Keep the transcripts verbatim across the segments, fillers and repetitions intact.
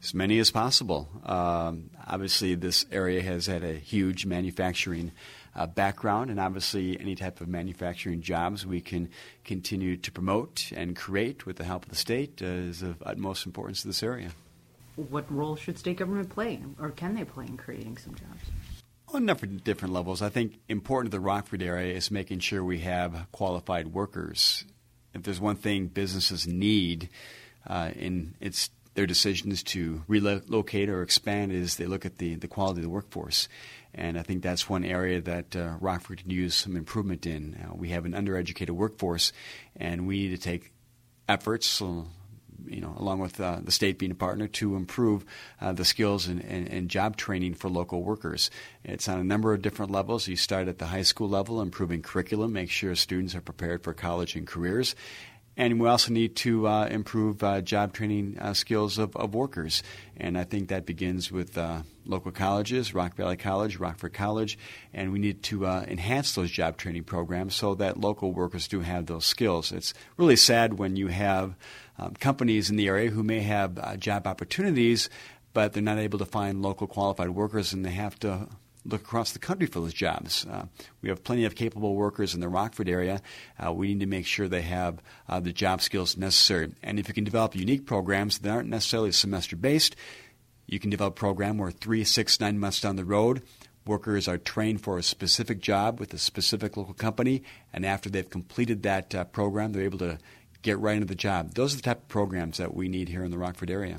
As many as possible. Um, obviously, this area has had a huge manufacturing uh, background, and obviously any type of manufacturing jobs we can continue to promote and create with the help of the state uh, is of utmost importance to this area. What role should state government play, or can they play in creating some jobs? On a number of different levels. I think important to the Rockford area is making sure we have qualified workers. If there's one thing businesses need uh, in its their decisions to relocate or expand is they look at the, the quality of the workforce. And I think that's one area that uh, Rockford can use some improvement in. Uh, we have an undereducated workforce, and we need to take efforts, uh, you know, along with uh, the state being a partner, to improve uh, the skills and, and, and job training for local workers. It's on a number of different levels. You start at the high school level, improving curriculum, make sure students are prepared for college and careers. And we also need to uh, improve uh, job training uh, skills of, of workers. And I think that begins with uh, local colleges, Rock Valley College, Rockford College, and we need to uh, enhance those job training programs so that local workers do have those skills. It's really sad when you have um, companies in the area who may have uh, job opportunities, but they're not able to find local qualified workers, and they have to look across the country for those jobs. Uh, we have plenty of capable workers in the Rockford area. Uh, we need to make sure they have uh, the job skills necessary. And if you can develop unique programs that aren't necessarily semester-based, you can develop a program where three, six, nine months down the road, workers are trained for a specific job with a specific local company, and after they've completed that uh, program, they're able to get right into the job. Those are the type of programs that we need here in the Rockford area.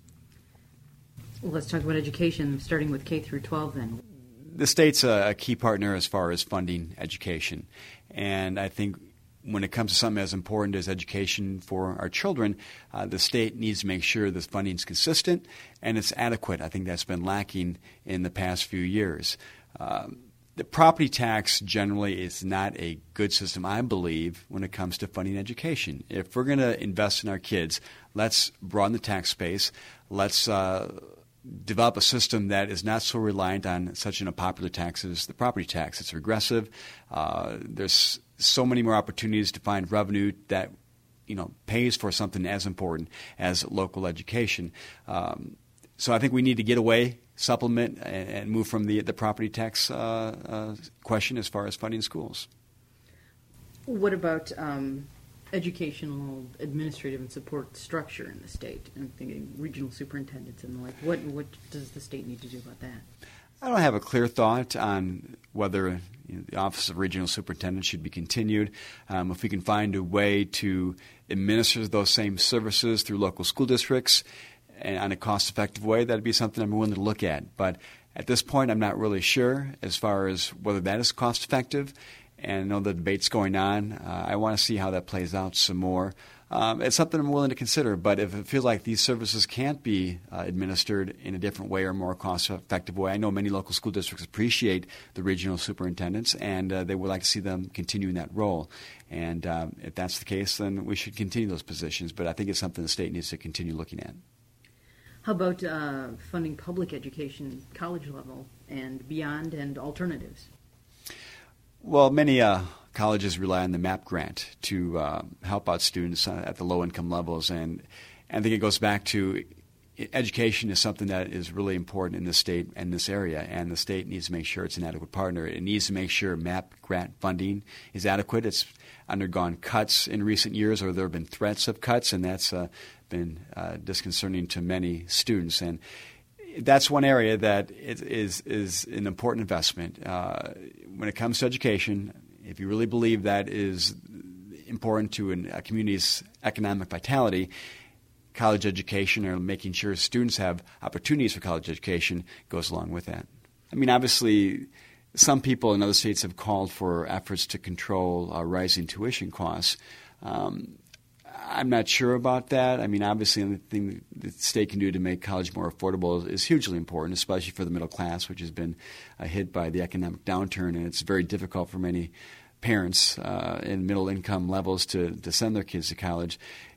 Well, let's talk about education, starting with K through twelve then. The state's a, a key partner as far as funding education. And I think when it comes to something as important as education for our children, uh, the state needs to make sure this funding is consistent and it's adequate. I think that's been lacking in the past few years. Uh, the property tax generally is not a good system, I believe, when it comes to funding education. If we're going to invest in our kids, let's broaden the tax base. Let's uh, develop a system that is not so reliant on such an unpopular tax as the property tax. It's regressive. Uh, there's so many more opportunities to find revenue that, you know, pays for something as important as local education. Um, so I think we need to get away, supplement, and, and move from the the property tax uh, uh, question as far as funding schools. What about um educational, administrative, and support structure in the state? I'm thinking regional superintendents and the like. What what does the state need to do about that? I don't have a clear thought on whether you know, the Office of Regional Superintendent should be continued. Um, if we can find a way to administer those same services through local school districts and on a cost-effective way, that would be something I'm willing to look at. But at this point, I'm not really sure as far as whether that is cost-effective. And I know the debate's going on. Uh, I want to see how that plays out some more. Um, it's something I'm willing to consider, but if it feels like these services can't be uh, administered in a different way or more cost-effective way, I know many local school districts appreciate the regional superintendents, and uh, they would like to see them continue in that role. And um, if that's the case, then we should continue those positions, but I think it's something the state needs to continue looking at. How about uh, funding public education, college level, and beyond, and alternatives? Well, many uh, colleges rely on the MAP grant to uh, help out students uh, at the low-income levels, and, and I think it goes back to education is something that is really important in this state and this area, and the state needs to make sure it's an adequate partner. It needs to make sure MAP grant funding is adequate. It's undergone cuts in recent years, or there have been threats of cuts, and that's uh, been uh, disconcerting to many students. And that's one area that is is an important investment. Uh, when it comes to education, if you really believe that is important to an, a community's economic vitality, college education or making sure students have opportunities for college education goes along with that. I mean, obviously, some people in other states have called for efforts to control uh, rising tuition costs. Um, I'm not sure about that. I mean, obviously, the thing the state can do to make college more affordable is, is hugely important, especially for the middle class, which has been uh, hit by the economic downturn, and it's very difficult for many parents uh, in middle income levels to, to send their kids to college.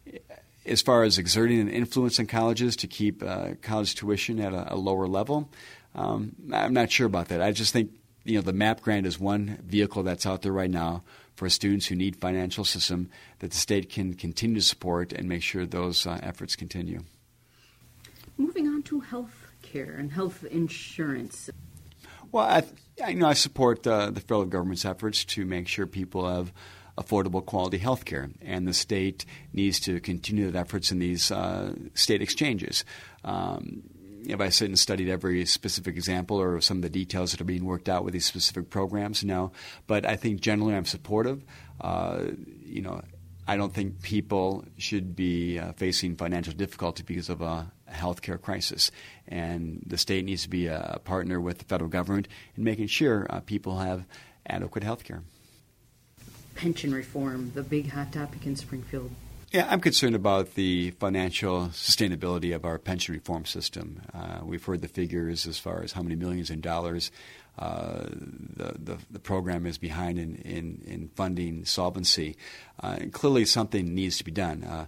As far as exerting an influence in colleges to keep uh, college tuition at a, a lower level, um, I'm not sure about that. I just think you know the MAP grant is one vehicle that's out there right now for students who need financial system that the state can continue to support and make sure those uh, efforts continue. Moving on to health care and health insurance. Well, I, I you know I support uh, the federal government's efforts to make sure people have affordable quality health care, and the state needs to continue the efforts in these uh, state exchanges. Um, Have I sit and studied every specific example or some of the details that are being worked out with these specific programs? No. But I think generally I'm supportive. Uh, you know, I don't think people should be uh, facing financial difficulty because of a, a health care crisis. And the state needs to be a partner with the federal government in making sure uh, people have adequate health care. Pension reform, the big hot topic in Springfield. Yeah, I'm concerned about the financial sustainability of our pension reform system. Uh, we've heard the figures as far as how many millions in dollars uh, the, the the program is behind in, in, in funding solvency. Uh, and clearly something needs to be done. Uh,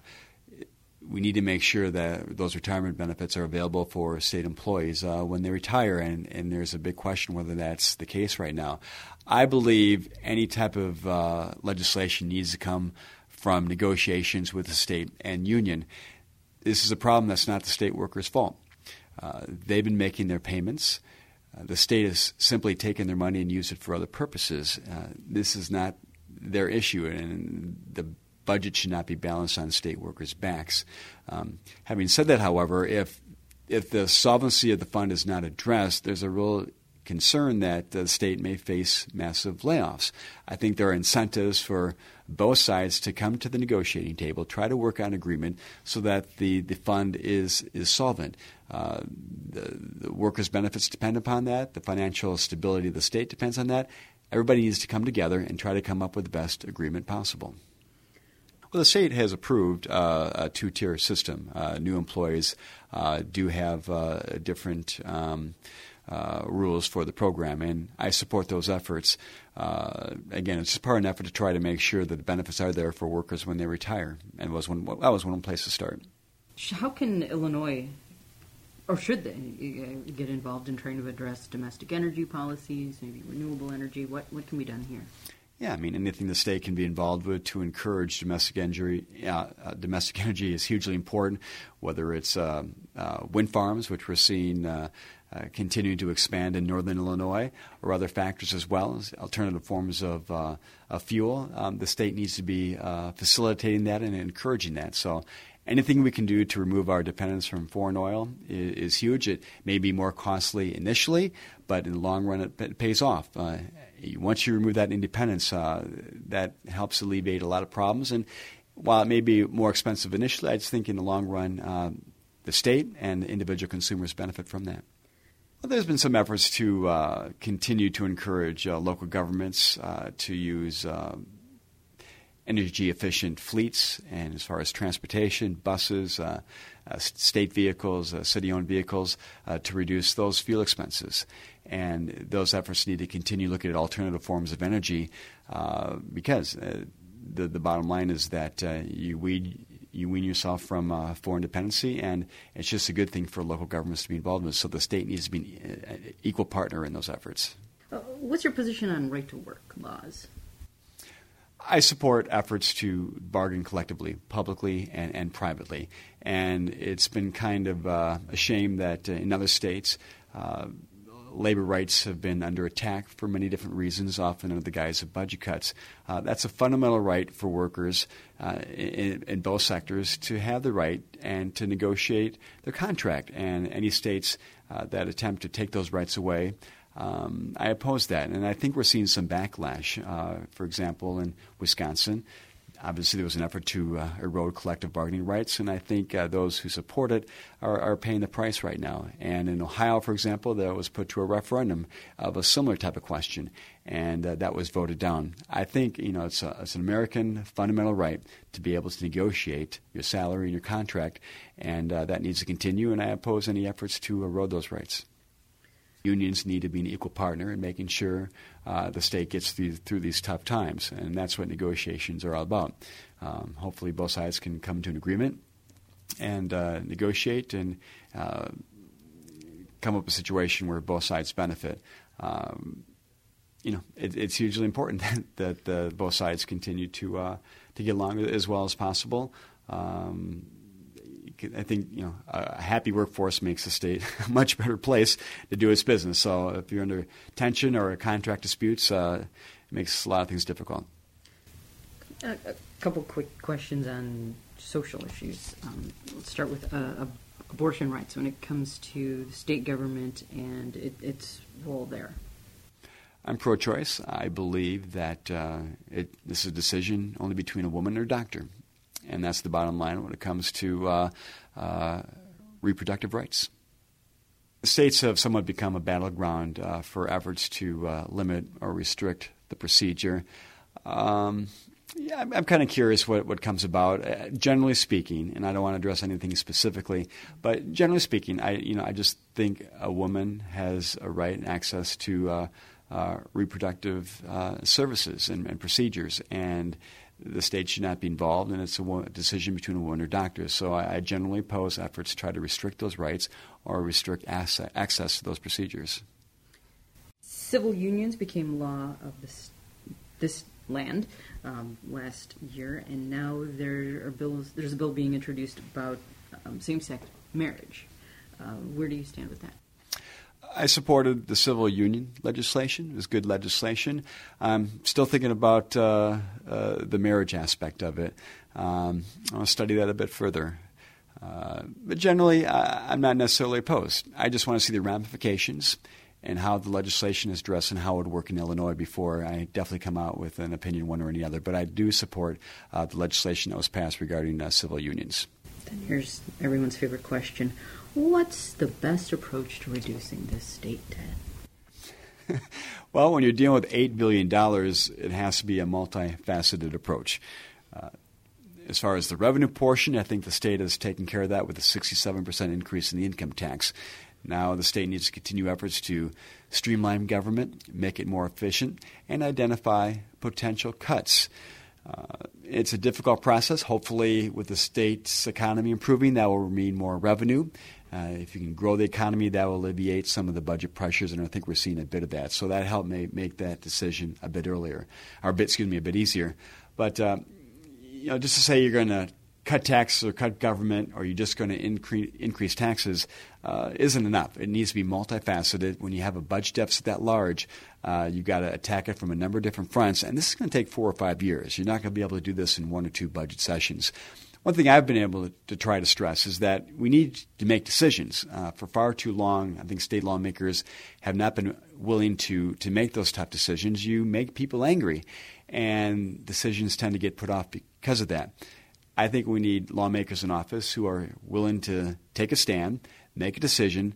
we need to make sure that those retirement benefits are available for state employees uh, when they retire, and, and there's a big question whether that's the case right now. I believe any type of uh, legislation needs to come from negotiations with the state and union. This is a problem that's not the state workers' fault. Uh, they've been making their payments. Uh, the state has simply taken their money and used it for other purposes. Uh, this is not their issue, and the budget should not be balanced on state workers' backs. Um, having said that, however, if if the solvency of the fund is not addressed, there's a real concern that the state may face massive layoffs. I think there are incentives for both sides to come to the negotiating table, try to work on agreement so that the, the fund is is solvent. Uh, the, the workers' benefits depend upon that. The financial stability of the state depends on that. Everybody needs to come together and try to come up with the best agreement possible. Well, the state has approved uh, a two-tier system. Uh, new employees uh, do have uh, different um, uh, rules for the program, and I support those efforts. Uh, again, it's just part of an effort to try to make sure that the benefits are there for workers when they retire, and was one, that was one place to start. How can Illinois, or should they, get involved in trying to address domestic energy policies, maybe renewable energy? What what can be done here? Yeah, I mean, anything the state can be involved with to encourage domestic energy, uh, uh, domestic energy is hugely important, whether it's uh, uh, wind farms, which we're seeing uh, uh, continue to expand in northern Illinois, or other factors as well as alternative forms of, uh, of fuel. Um, the state needs to be uh, facilitating that and encouraging that. So anything we can do to remove our dependence from foreign oil is, is huge. It may be more costly initially, but in the long run it, it pays off. Uh, once you remove that independence, uh, that helps alleviate a lot of problems. And while it may be more expensive initially, I just think in the long run uh, the state and individual consumers benefit from that. Well, there's been some efforts to uh, continue to encourage uh, local governments uh, to use uh, energy-efficient fleets, and as far as transportation, buses, uh, uh, state vehicles, uh, city-owned vehicles, uh, to reduce those fuel expenses. And those efforts need to continue looking at alternative forms of energy uh, because uh, the, the bottom line is that uh, you weed you wean yourself from uh, foreign dependency, and it's just a good thing for local governments to be involved in. So the state needs to be an equal partner in those efforts. Uh, what's your position on right-to-work laws? I support efforts to bargain collectively, publicly and, and privately. And it's been kind of uh, a shame that uh, in other states, uh, labor rights have been under attack for many different reasons, often under the guise of budget cuts. Uh, that's a fundamental right for workers uh, in, in both sectors to have the right and to negotiate their contract. And any states uh, that attempt to take those rights away, Um, I oppose that, and I think we're seeing some backlash. Uh, for example, in Wisconsin, obviously there was an effort to uh, erode collective bargaining rights, and I think uh, those who support it are, are paying the price right now. And in Ohio, for example, that was put to a referendum of a similar type of question, and uh, that was voted down. I think you know it's, a, it's an American fundamental right to be able to negotiate your salary and your contract, and uh, that needs to continue, and I oppose any efforts to erode those rights. Unions need to be an equal partner in making sure uh, the state gets through, through these tough times, and that's what negotiations are all about. Um, hopefully both sides can come to an agreement and uh, negotiate and uh, come up with a situation where both sides benefit. Um, you know, it, it's hugely important that, that uh, both sides continue to uh, to get along as well as possible. Um, I think you know a happy workforce makes the state a much better place to do its business. So if you're under tension or contract disputes, uh, it makes a lot of things difficult. A, a couple quick questions on social issues. Um, let's start with uh, uh, abortion rights when it comes to the state government and it, its role there. I'm pro-choice. I believe that uh, it, this is a decision only between a woman and her doctor. And that's the bottom line when it comes to uh, uh, reproductive rights. The states have somewhat become a battleground uh, for efforts to uh, limit or restrict the procedure. Um, yeah, I'm, I'm kind of curious what, what comes about. Uh, generally speaking, and I don't want to address anything specifically, but generally speaking, I you know I just think a woman has a right and access to uh, uh, reproductive uh, services and, and procedures, and the state should not be involved, and it's a, wo- a decision between a woman or doctor. So I, I generally oppose efforts to try to restrict those rights or restrict ass- access to those procedures. Civil unions became law of this this land um, last year, and now there are bills. There's a bill being introduced about um, same-sex marriage. Uh, where do you stand with that? I supported the civil union legislation. It was good legislation. I'm still thinking about uh, uh, the marriage aspect of it. Um, I'll study that a bit further. Uh, but generally, I, I'm not necessarily opposed. I just want to see the ramifications and how the legislation is addressed and how it would work in Illinois before I definitely come out with an opinion one or the other. But I do support uh, the legislation that was passed regarding uh, civil unions. Then here's everyone's favorite question. What's the best approach to reducing this state debt? Well, when you're dealing with eight billion dollars, it has to be a multifaceted approach. Uh, as far as the revenue portion, I think the state has taken care of that with a sixty-seven percent increase in the income tax. Now the state needs to continue efforts to streamline government, make it more efficient, and identify potential cuts. Uh, it's a difficult process. Hopefully, with the state's economy improving, that will mean more revenue. Uh, if you can grow the economy, that will alleviate some of the budget pressures, and I think we're seeing a bit of that. So that helped me make that decision a bit earlier, or a bit, excuse me, a bit easier. But uh, you know, just to say you're going to cut taxes or cut government, or you're just going to increase increase taxes, uh, isn't enough. It needs to be multifaceted. When you have a budget deficit that large, uh, you've got to attack it from a number of different fronts, and this is going to take four or five years. You're not going to be able to do this in one or two budget sessions. One thing I've been able to, to try to stress is that we need to make decisions. Uh, for far too long, I think state lawmakers have not been willing to, to make those tough decisions. You make people angry, and decisions tend to get put off because of that. I think we need lawmakers in office who are willing to take a stand, make a decision,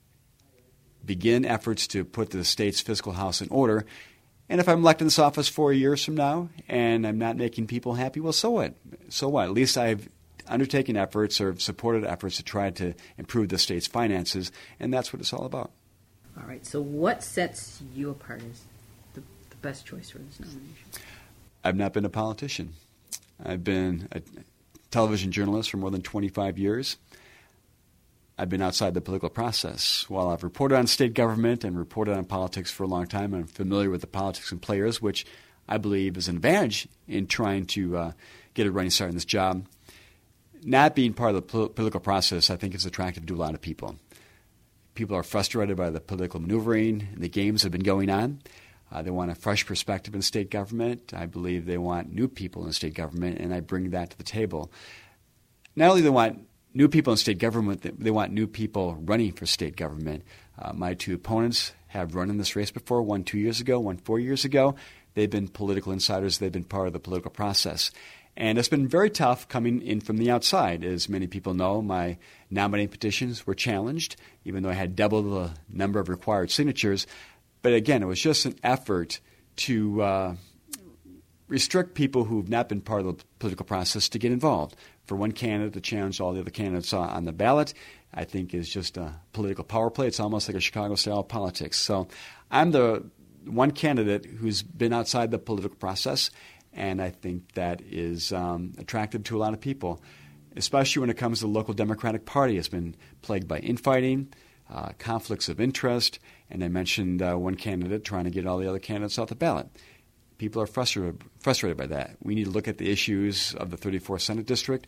begin efforts to put the state's fiscal house in order. And if I'm elected in this office four years from now and I'm not making people happy, well, so what? So what? At least I've undertaken efforts or supported efforts to try to improve the state's finances, and that's what it's all about. All right. So what sets you apart as the, the best choice for this nomination? I've not been a politician. I've been a television journalist for more than twenty-five years. I've been outside the political process. While I've reported on state government and reported on politics for a long time, I'm familiar with the politics and players, which I believe is an advantage in trying to uh, get a running start in this job. Not being part of the pol- political process, I think, is attractive to a lot of people. People are frustrated by the political maneuvering and the games that have been going on. Uh, they want a fresh perspective in state government. I believe they want new people in state government, and I bring that to the table. Not only do they want new people in state government, they want new people running for state government. Uh, my two opponents have run in this race before, one two years ago, one four years ago. They've been political insiders. They've been part of the political process. And it's been very tough coming in from the outside. As many people know, my nominating petitions were challenged, even though I had double the number of required signatures. But again, it was just an effort to uh, restrict people who've not been part of the political process to get involved. For one candidate to challenge all the other candidates on the ballot, I think is just a political power play. It's almost like a Chicago-style politics. So I'm the one candidate who's been outside the political process, and I think that is um, attractive to a lot of people, especially when it comes to the local Democratic Party. It's been plagued by infighting, uh, conflicts of interest, and I mentioned uh, one candidate trying to get all the other candidates off the ballot. People are frustrated frustrated by that. We need to look at the issues of the thirty-fourth Senate District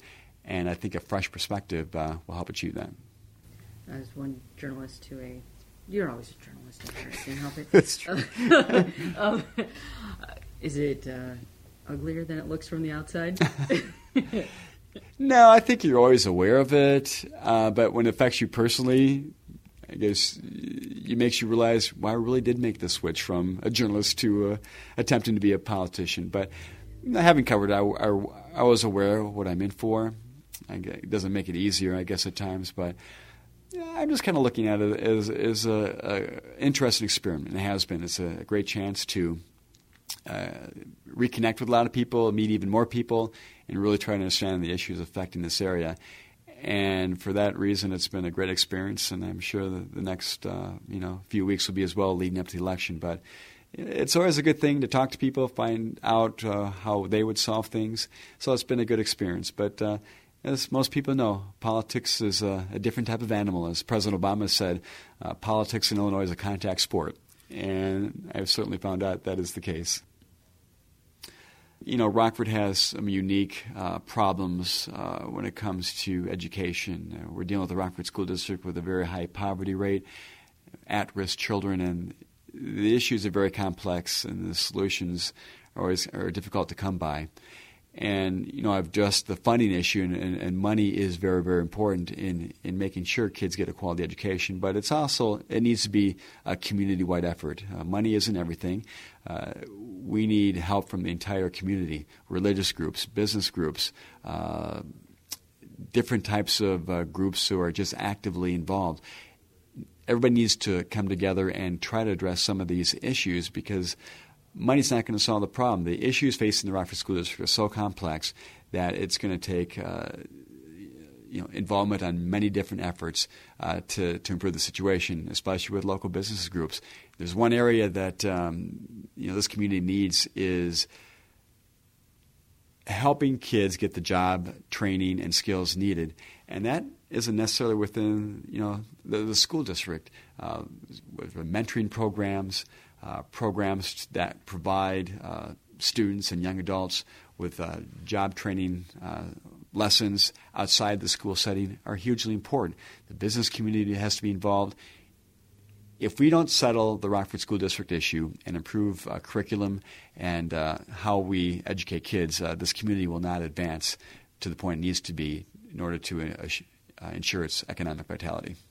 And I think a fresh perspective uh, will help achieve that. As one journalist to a, you're always a journalist, I can't help it. That's true. um, is it uh, uglier than it looks from the outside? No, I think you're always aware of it, uh, but when it affects you personally, I guess it makes you realize, well, I really did make the switch from a journalist to uh, attempting to be a politician. But having covered, I, I, I was aware of what I'm in for. I guess it doesn't make it easier, I guess, at times, but yeah, I'm just kind of looking at it as, as a, a interesting experiment. It has been. It's a great chance to uh, reconnect with a lot of people, meet even more people, and really try to understand the issues affecting this area. And for that reason, it's been a great experience, and I'm sure that the next uh, you know few weeks will be as well leading up to the election. But it's always a good thing to talk to people, find out uh, how they would solve things. So it's been a good experience. But uh, as most people know, politics is a, a different type of animal. As President Obama said, uh, politics in Illinois is a contact sport. And I've certainly found out that is the case. You know, Rockford has some unique uh, problems uh, when it comes to education. Uh, we're dealing with the Rockford School District with a very high poverty rate, at-risk children, and the issues are very complex, and the solutions are always are difficult to come by. And, you know, I've addressed the funding issue, and, and, and money is very, very important in, in making sure kids get a quality education. But it's also, it needs to be a community-wide effort. Uh, money isn't everything. Uh, we need help from the entire community, religious groups, business groups, uh, different types of uh, groups who are just actively involved. Everybody needs to come together and try to address some of these issues, because money's not going to solve the problem. The issues facing the Rockford School District are so complex that it's going to take uh, you know, involvement on many different efforts uh, to, to improve the situation, especially with local business groups. There's one area that um, you know this community needs is helping kids get the job training and skills needed, and that isn't necessarily within you know the, the school district. Uh, with mentoring programs, uh, programs that provide uh, students and young adults with uh, job training uh, lessons outside the school setting are hugely important. The business community has to be involved. If we don't settle the Rockford School District issue and improve uh, curriculum and uh, how we educate kids, uh, this community will not advance to the point it needs to be in order to uh, uh, ensure its economic vitality.